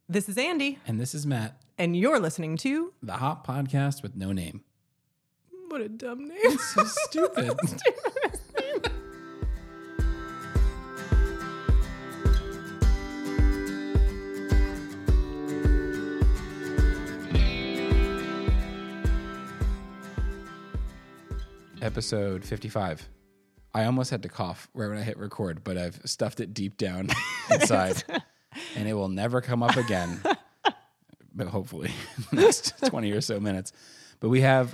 This is Andy. And this is Matt. And you're listening to The Hot Podcast with no name. What a dumb name. It's so stupid. Episode 55. I almost had to cough right when I hit record, but I've stuffed it deep down inside, and it will never come up again. But hopefully, in the next 20 or so minutes. But we have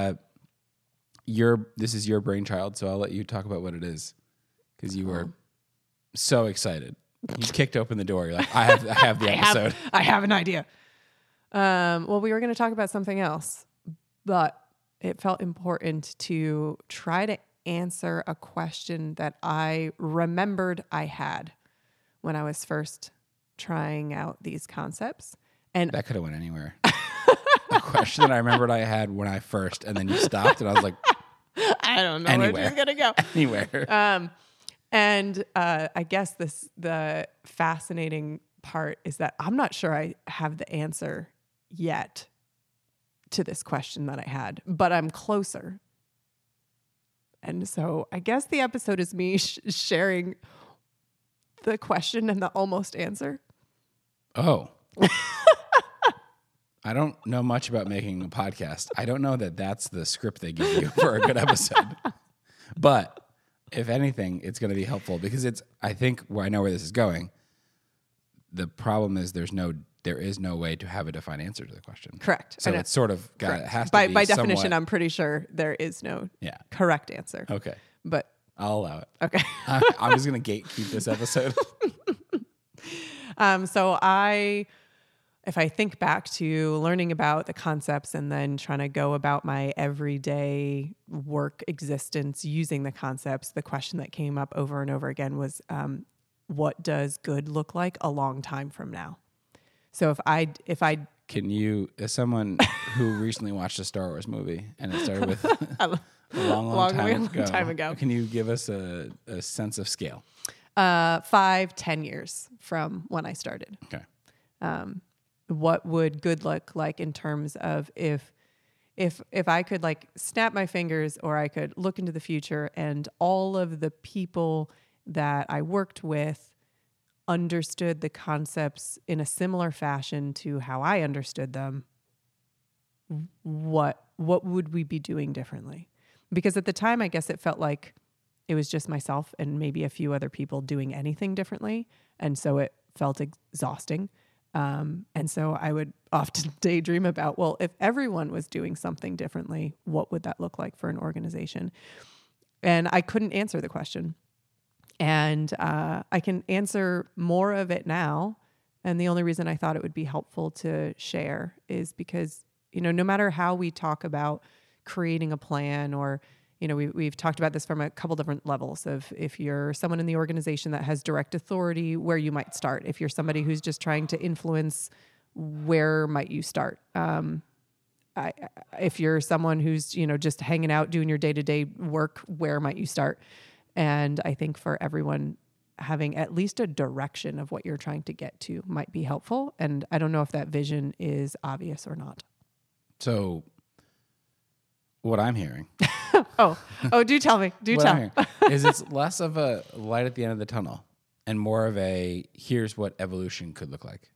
this is your brainchild, so I'll let you talk about what it is because you were so excited. You kicked open the door. You're like, I have the episode. I have an idea. Well, we were going to talk about something else, but it felt important to try to answer a question that I remembered I had when I was first trying out these concepts. And that could have went anywhere. A question that I remembered I had when I first, and then you stopped, and I was like, I don't know anywhere. where she's going to go. Anywhere. I guess the fascinating part is that I'm not sure I have the answer yet to this question that I had, but I'm closer. And so I guess the episode is me sharing the question and the almost answer. Oh. I don't know much about making a podcast. I don't know that that's the script they give you for a good episode. But if anything, it's going to be helpful because I think I know where this is going. The problem is there is no way to have a defined answer to the question. Correct. So it's sort of it has to by be definition, somewhat, I'm pretty sure there is no correct answer. Okay. But I'll allow it. Okay. I'm just going to gatekeep this episode. If I think back to learning about the concepts and then trying to go about my everyday work existence using the concepts, the question that came up over and over again was, what does good look like a long time from now? So if I can you, as someone who recently watched a Star Wars movie and it started with a long time ago, can you give us a sense of scale? 5-10 years from when I started. Okay. What would good look like in terms of if I could like snap my fingers or I could look into the future and all of the people that I worked with understood the concepts in a similar fashion to how I understood them, what would we be doing differently? Because at the time, I guess it felt like it was just myself and maybe a few other people doing anything differently. And so it felt exhausting. And so I would often daydream about, well, if everyone was doing something differently, what would that look like for an organization? And I couldn't answer the question. And I can answer more of it now. And the only reason I thought it would be helpful to share is because, no matter how we talk about creating a plan or we've talked about this from a couple different levels of if you're someone in the organization that has direct authority, where you might start. If you're somebody who's just trying to influence, where might you start? If you're someone who's, just hanging out, doing your day-to-day work, where might you start? And I think for everyone, having at least a direction of what you're trying to get to might be helpful. And I don't know if that vision is obvious or not. So what I'm hearing... do tell me. Do tell. Is it's less of a light at the end of the tunnel and more of a here's what evolution could look like.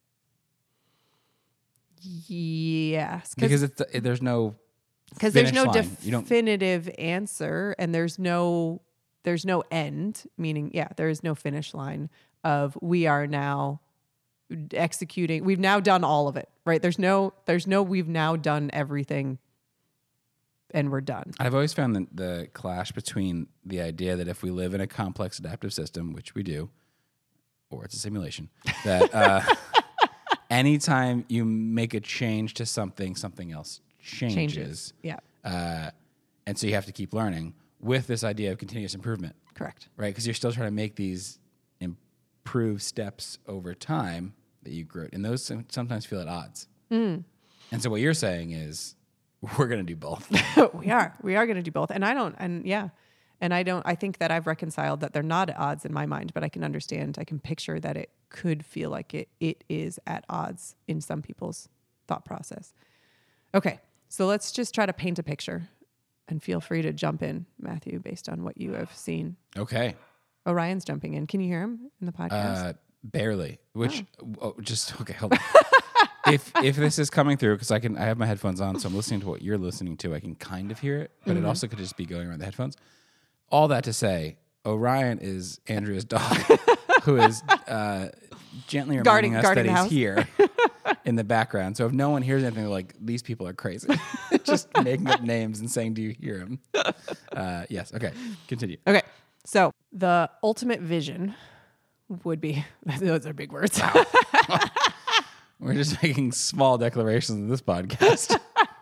Yes, because there's no definitive answer and there's no end, meaning there is no finish line of we are now executing. We've now done all of it, right? There's no we've now done everything. And we're done. I've always found the clash between the idea that if we live in a complex adaptive system, which we do, or it's a simulation, that anytime you make a change to something else changes. Yeah. And so you have to keep learning with this idea of continuous improvement. Correct. Right? Because you're still trying to make these improved steps over time that you grow. And those sometimes feel at odds. And so what you're saying is, we're going to do both. We are going to do both. And And I think that I've reconciled that they're not at odds in my mind, but I can picture that it could feel like it is at odds in some people's thought process. Okay, so let's just try to paint a picture, and feel free to jump in, Matthew, based on what you have seen. Okay. Orion's jumping in. Can you hear him in the podcast? Barely. Okay, hold on. If this is coming through, because I have my headphones on, so I'm listening to what you're listening to. I can kind of hear it, but it also could just be going around the headphones. All that to say, Orion is Andrea's dog, who is gently reminding us that he's here in the background. So if no one hears anything, they're like, these people are crazy. Just making up names and saying, do you hear him? Yes. Okay. Continue. Okay. So the ultimate vision would be, those are big words. Wow. We're just making small declarations in this podcast.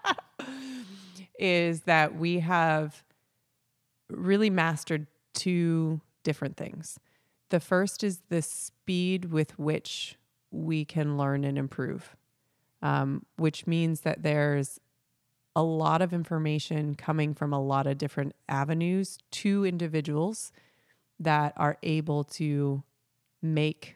Is that we have really mastered two different things. The first is the speed with which we can learn and improve, which means that there's a lot of information coming from a lot of different avenues to individuals that are able to make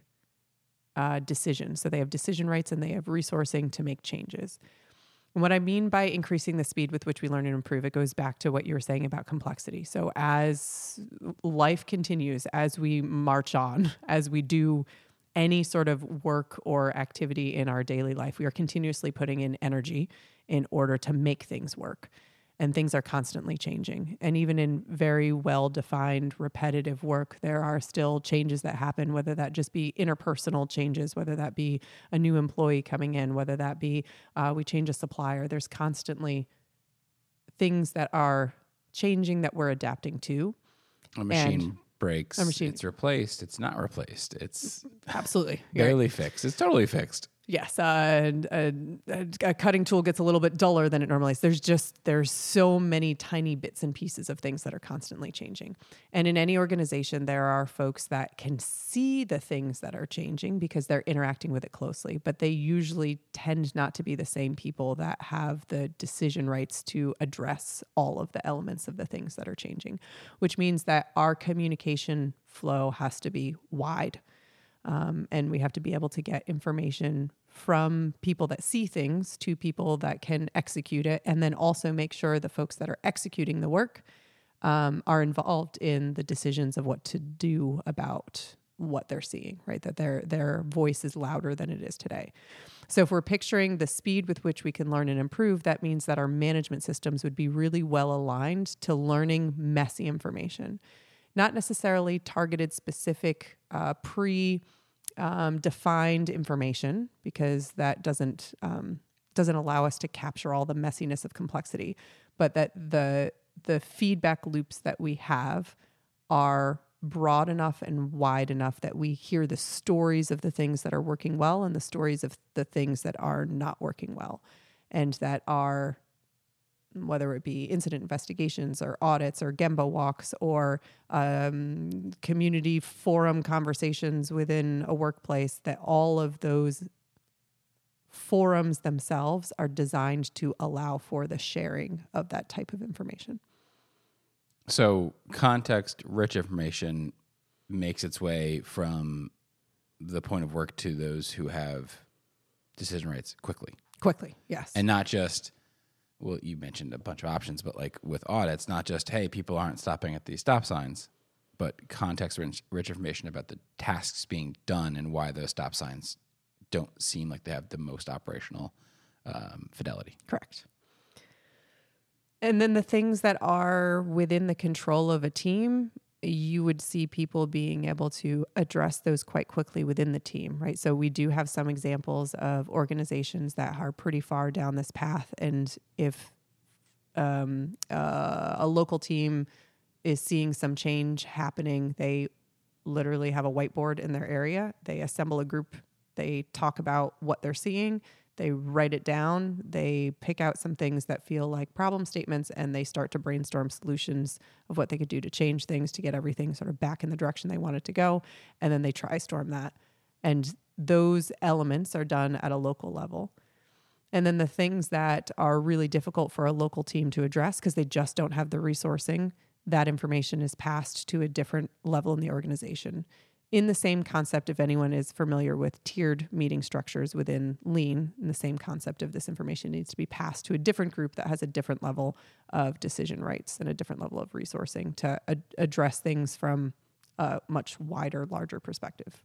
decisions. So they have decision rights and they have resourcing to make changes. And what I mean by increasing the speed with which we learn and improve, it goes back to what you were saying about complexity. So as life continues, as we march on, as we do any sort of work or activity in our daily life, we are continuously putting in energy in order to make things work. And things are constantly changing. And even in very well-defined, repetitive work, there are still changes that happen, whether that just be interpersonal changes, whether that be a new employee coming in, whether that be we change a supplier. There's constantly things that are changing that we're adapting to. A machine breaks. It's replaced. It's not replaced. It's absolutely barely fixed. It's totally fixed. Yes, a cutting tool gets a little bit duller than it normally is. There's so many tiny bits and pieces of things that are constantly changing. And in any organization, there are folks that can see the things that are changing because they're interacting with it closely, but they usually tend not to be the same people that have the decision rights to address all of the elements of the things that are changing, which means that our communication flow has to be wide. And we have to be able to get information from people that see things to people that can execute it, and then also make sure the folks that are executing the work are involved in the decisions of what to do about what they're seeing, right? That their voice is louder than it is today. So if we're picturing the speed with which we can learn and improve, that means that our management systems would be really well aligned to learning messy information, not necessarily targeted specific defined information, because that doesn't allow us to capture all the messiness of complexity, but that the feedback loops that we have are broad enough and wide enough that we hear the stories of the things that are working well and the stories of the things that are not working well, and that are, whether it be incident investigations or audits or Gemba walks or community forum conversations within a workplace, that all of those forums themselves are designed to allow for the sharing of that type of information. So context-rich information makes its way from the point of work to those who have decision rights quickly. Quickly, yes. And not just... Well, you mentioned a bunch of options, but like with audits, not just, hey, people aren't stopping at these stop signs, but context-rich information about the tasks being done and why those stop signs don't seem like they have the most operational fidelity. Correct. And then the things that are within the control of a team, you would see people being able to address those quite quickly within the team, right? So we do have some examples of organizations that are pretty far down this path. And if a local team is seeing some change happening, they literally have a whiteboard in their area. They assemble a group. They talk about what they're seeing. They write it down. They pick out some things that feel like problem statements, and they start to brainstorm solutions of what they could do to change things to get everything sort of back in the direction they want it to go. And then they try-storm that. And those elements are done at a local level. And then the things that are really difficult for a local team to address because they just don't have the resourcing, that information is passed to a different level in the organization. In the same concept, if anyone is familiar with tiered meeting structures within Lean, in the same concept of this information needs to be passed to a different group that has a different level of decision rights and a different level of resourcing to address things from a much wider, larger perspective.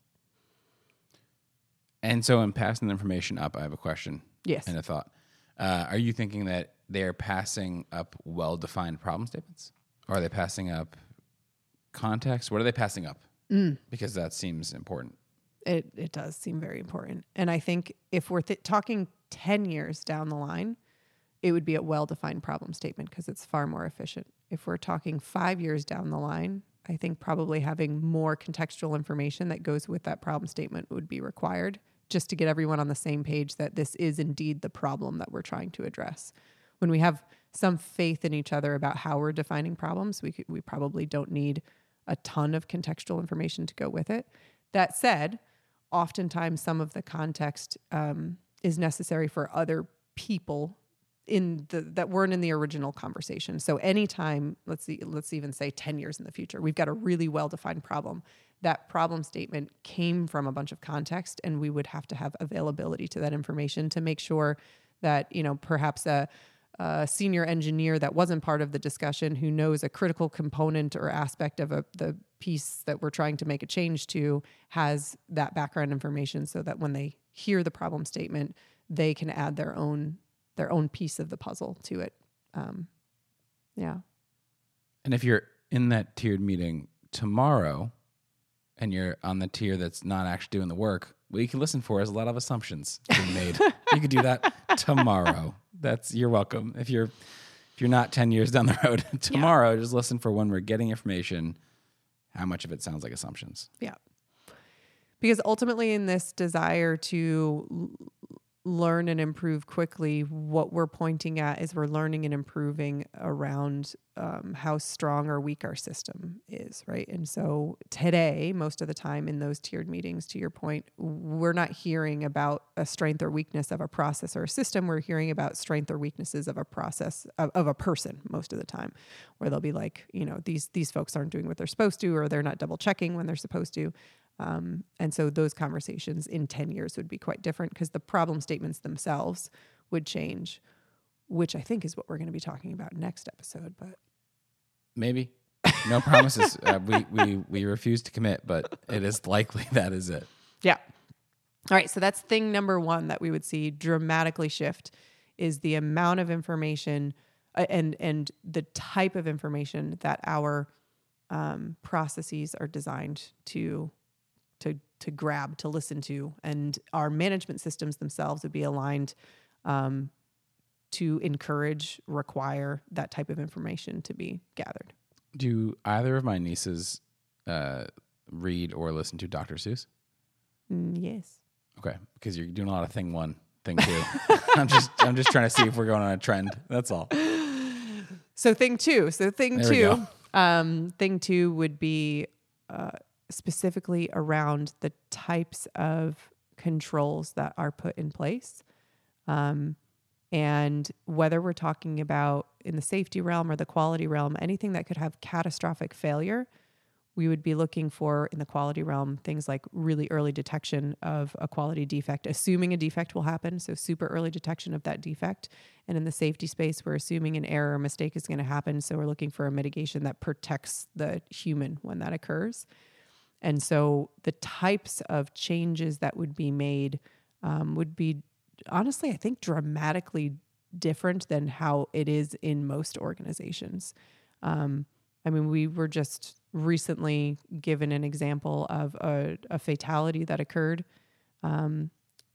And so in passing the information up, I have a question. Yes. And a thought. Are you thinking that they're passing up well-defined problem statements? Or are they passing up context? What are they passing up? Because that seems important. It does seem very important. And I think if we're talking 10 years down the line, it would be a well-defined problem statement because it's far more efficient. If we're talking 5 years down the line, I think probably having more contextual information that goes with that problem statement would be required just to get everyone on the same page that this is indeed the problem that we're trying to address. When we have some faith in each other about how we're defining problems, we probably don't need a ton of contextual information to go with it. That said, oftentimes some of the context is necessary for other people that weren't in the original conversation. So anytime, let's even say 10 years in the future, we've got a really well-defined problem. That problem statement came from a bunch of context, and we would have to have availability to that information to make sure that, perhaps a senior engineer that wasn't part of the discussion who knows a critical component or aspect of the piece that we're trying to make a change to has that background information so that when they hear the problem statement, they can add their own piece of the puzzle to it. Yeah. And if you're in that tiered meeting tomorrow and you're on the tier that's not actually doing the work, what you can listen for is a lot of assumptions being made. You could do that tomorrow. You're welcome. If you're not 10 years down the road tomorrow, just listen for when we're getting information, how much of it sounds like assumptions. Yeah. Because ultimately in this desire to learn and improve quickly, what we're pointing at is we're learning and improving around how strong or weak our system is, right? And so today, most of the time in those tiered meetings, to your point, we're not hearing about a strength or weakness of a process or a system. We're hearing about strength or weaknesses of a process of a person most of the time, where they'll be like, these folks aren't doing what they're supposed to, or they're not double checking when they're supposed to. And so those conversations in 10 years would be quite different because the problem statements themselves would change, which I think is what we're going to be talking about next episode. But maybe. No promises. We refuse to commit, but it is likely that is it. Yeah. All right. So that's thing number one that we would see dramatically shift is the amount of information and the type of information that our processes are designed to grab, to listen to, and our management systems themselves would be aligned to encourage, require that type of information to be gathered. Do either of my nieces read or listen to Dr. Seuss? Yes. Okay, because you're doing a lot of thing one, thing two. I'm just trying to see if we're going on a trend. That's all. So thing two would be specifically around the types of controls that are put in place. And whether we're talking about in the safety realm or the quality realm, anything that could have catastrophic failure, we would be looking for in the quality realm, things like really early detection of a quality defect, assuming a defect will happen. So super early detection of that defect. And in the safety space, we're assuming an error or mistake is going to happen. So we're looking for a mitigation that protects the human when that occurs. And so the types of changes that would be made would be, honestly, I think dramatically different than how it is in most organizations. We were just recently given an example of a fatality that occurred. And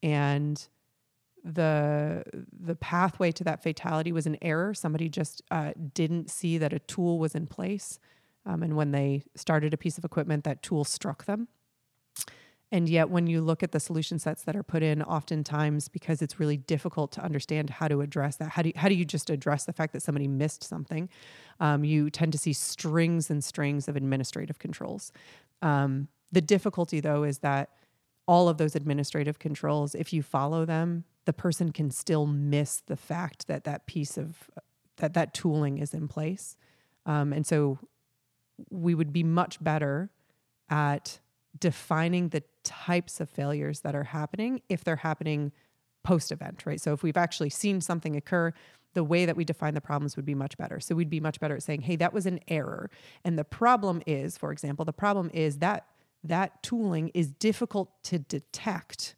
the pathway to that fatality was an error. Somebody just didn't see that a tool was in place. And when they started a piece of equipment, that tool struck them. And yet when you look at the solution sets that are put in, oftentimes, because it's really difficult to understand how to address that, how do you just address the fact that somebody missed something? You tend to see strings and strings of administrative controls. The difficulty, though, is that all of those administrative controls, if you follow them, the person can still miss the fact that that piece of that tooling is in place. And so we would be much better at defining the types of failures that are happening if they're happening post-event, right? So if we've actually seen something occur, the way that we define the problems would be much better. So we'd be much better at saying, hey, that was an error. And the problem is, for example, the problem is that that tooling is difficult to detect,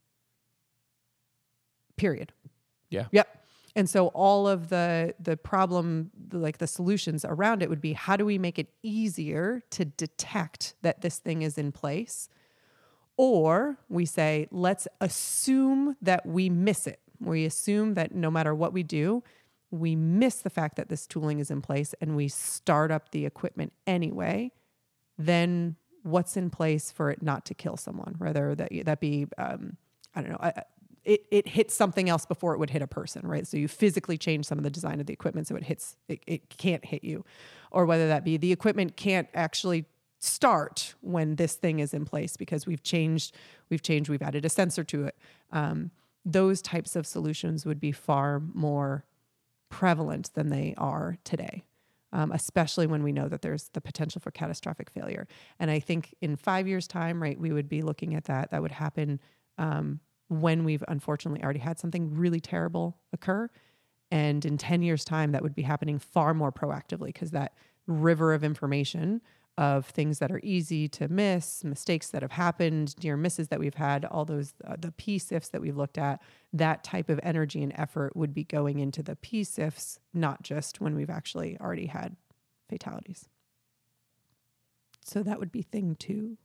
period. Yeah. Yep. And so all of the problem, like the solutions around it would be, how do we make it easier to detect that this thing is in place? Or we say, let's assume that we miss it. We assume that no matter what we do, we miss the fact that this tooling is in place and we start up the equipment anyway. Then what's in place for it not to kill someone? Whether that be, I don't know, it hits something else before it would hit a person, right? So you physically change some of the design of the equipment so it can't hit you. Or whether that be the equipment can't actually start when this thing is in place because we've added a sensor to it. Those types of solutions would be far more prevalent than they are today, especially when we know that there's the potential for catastrophic failure. And I think in 5 years' time, right, we would be looking at that. That would happen when we've unfortunately already had something really terrible occur. And in 10 years' time, that would be happening far more proactively because that river of information of things that are easy to miss, mistakes that have happened, near misses that we've had, all those, the PSIFs that we've looked at, that type of energy and effort would be going into the PSIFs, not just when we've actually already had fatalities. So that would be thing 2.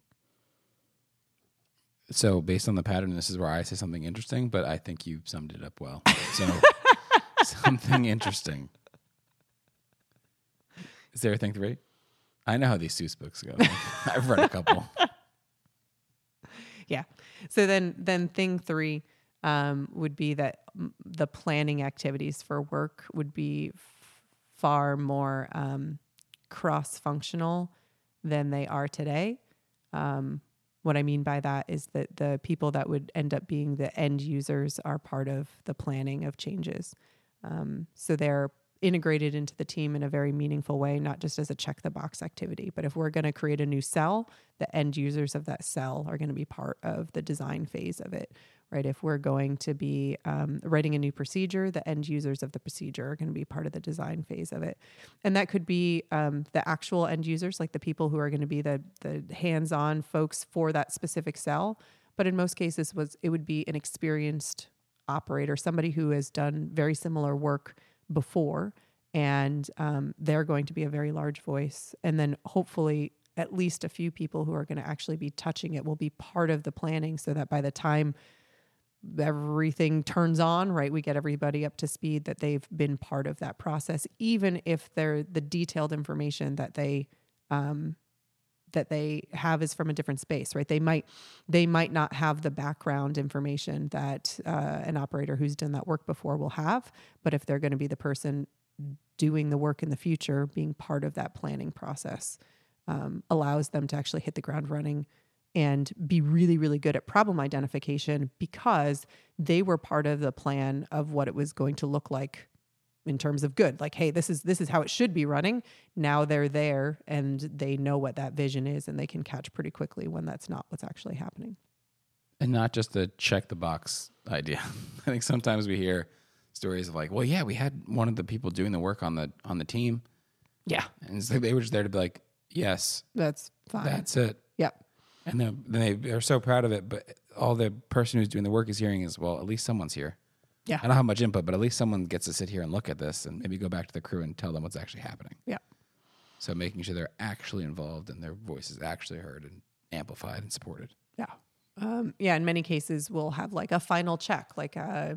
So based on the pattern, this is where I say something interesting, but I think you summed it up well. So something interesting. Is there a thing 3? I know how these Seuss books go. I've read a couple. Yeah. So then thing 3 would be that the planning activities for work would be far more cross-functional than they are today. What I mean by that is that the people that would end up being the end users are part of the planning of changes. So they're integrated into the team in a very meaningful way, not just as a check the box activity. But if we're going to create a new cell, the end users of that cell are going to be part of the design phase of it, right? If we're going to be writing a new procedure, the end users of the procedure are going to be part of the design phase of it. And that could be the actual end users, like the people who are going to be the hands-on folks for that specific cell. But in most cases, it would be an experienced operator, somebody who has done very similar work before, and they're going to be a very large voice. And then hopefully at least a few people who are going to actually be touching it will be part of the planning so that by the time everything turns on, right, we get everybody up to speed, that they've been part of that process, even if they're the detailed information that they have is from a different space, right? They might not have the background information that an operator who's done that work before will have, but if they're going to be the person doing the work in the future, being part of that planning process allows them to actually hit the ground running and be really, really good at problem identification because they were part of the plan of what it was going to look like in terms of good. Like, hey, this is how it should be running. Now they're there and they know what that vision is and they can catch pretty quickly when that's not what's actually happening. And not just the check the box idea. I think sometimes we hear stories of like, well, yeah, we had one of the people doing the work on the team. Yeah. And it's like they were just there to be like, yes, that's fine. That's it. Yep. And then they are so proud of it, but all the person who's doing the work is hearing is, well, at least someone's here. Yeah. I don't have much input, but at least someone gets to sit here and look at this and maybe go back to the crew and tell them what's actually happening. Yeah. So making sure they're actually involved and their voice is actually heard and amplified and supported. Yeah. Yeah. In many cases, we'll have like a final check, like,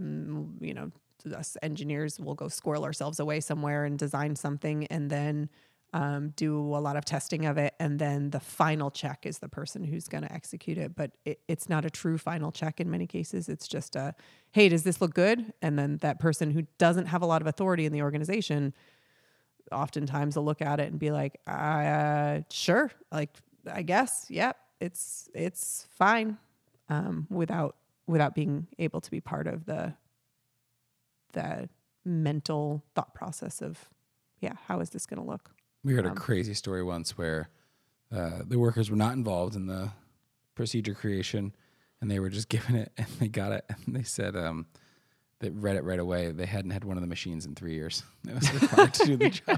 us engineers will go squirrel ourselves away somewhere and design something and then do a lot of testing of it. And then the final check is the person who's going to execute it. But it's not a true final check in many cases. It's just hey, does this look good? And then that person who doesn't have a lot of authority in the organization oftentimes will look at it and be like, sure, like, I guess, yep, it's fine, without being able to be part of the mental thought process of, yeah, how is this going to look? We heard a crazy story once where the workers were not involved in the procedure creation, and they were just given it, and they got it, and they said they read it right away. They hadn't had one of the machines in 3 years. It was required to do the job.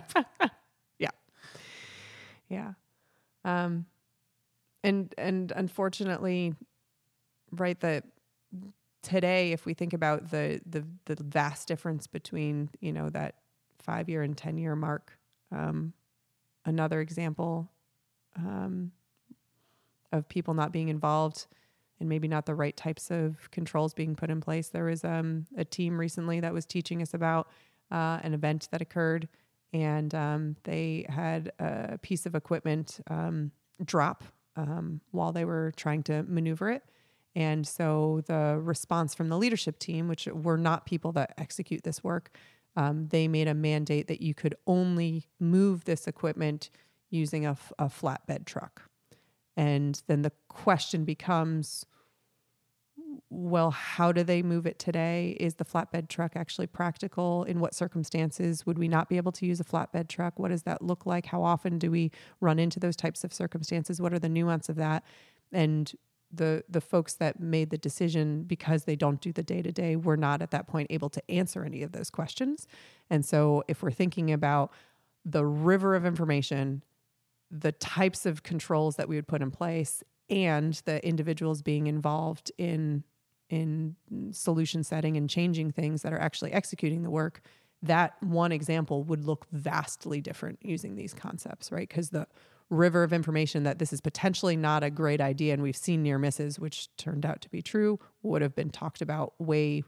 Yeah. And unfortunately, right, that today, if we think about the vast difference between, that 5-year and 10-year mark, another example of people not being involved and maybe not the right types of controls being put in place. There was a team recently that was teaching us about an event that occurred, and they had a piece of equipment drop while they were trying to maneuver it. And so the response from the leadership team, which were not people that execute this work, they made a mandate that you could only move this equipment using a flatbed truck. And then the question becomes, well, how do they move it today? Is the flatbed truck actually practical? In what circumstances would we not be able to use a flatbed truck? What does that look like? How often do we run into those types of circumstances? What are the nuance of that? And the folks that made the decision, because they don't do the day-to-day, were not at that point able to answer any of those questions. And so if we're thinking about the river of information, the types of controls that we would put in place, and the individuals being involved in solution setting and changing things that are actually executing the work, that one example would look vastly different using these concepts, right? Because the river of information that this is potentially not a great idea, and we've seen near misses, which turned out to be true, would have been talked about way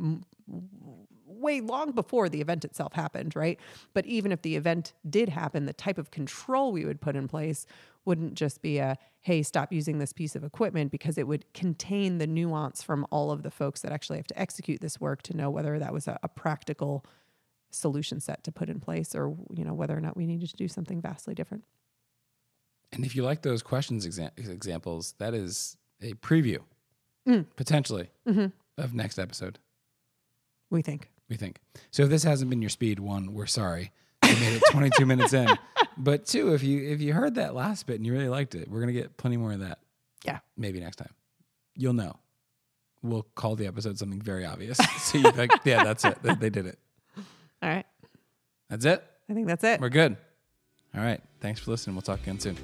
long before the event itself happened, right? But even if the event did happen, the type of control we would put in place wouldn't just be a, hey, stop using this piece of equipment, because it would contain the nuance from all of the folks that actually have to execute this work to know whether that was a practical solution set to put in place, or whether or not we needed to do something vastly different. And if you like those questions examples, that is a preview, potentially, of next episode. We think. So if this hasn't been your speed, 1, we're sorry. You made it 22 minutes in. But 2, if you heard that last bit and you really liked it, we're going to get plenty more of that. Yeah. Maybe next time. You'll know. We'll call the episode something very obvious. So you're like, yeah, that's it. They did it. All right. That's it? I think that's it. We're good. All right. Thanks for listening. We'll talk again soon.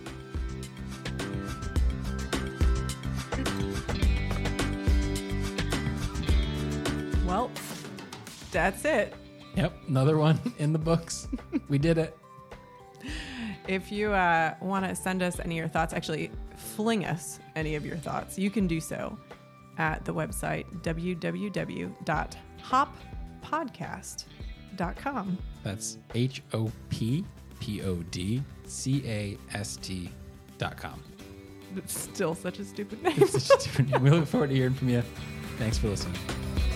Well, that's it. Yep. Another one in the books. We did it. If you want to send us any of your thoughts, actually fling us any of your thoughts, you can do so at the website hoppodcast.com. That's hoppodcast.com. It's still such a stupid name. It's such a stupid name. We look forward to hearing from you. Thanks for listening.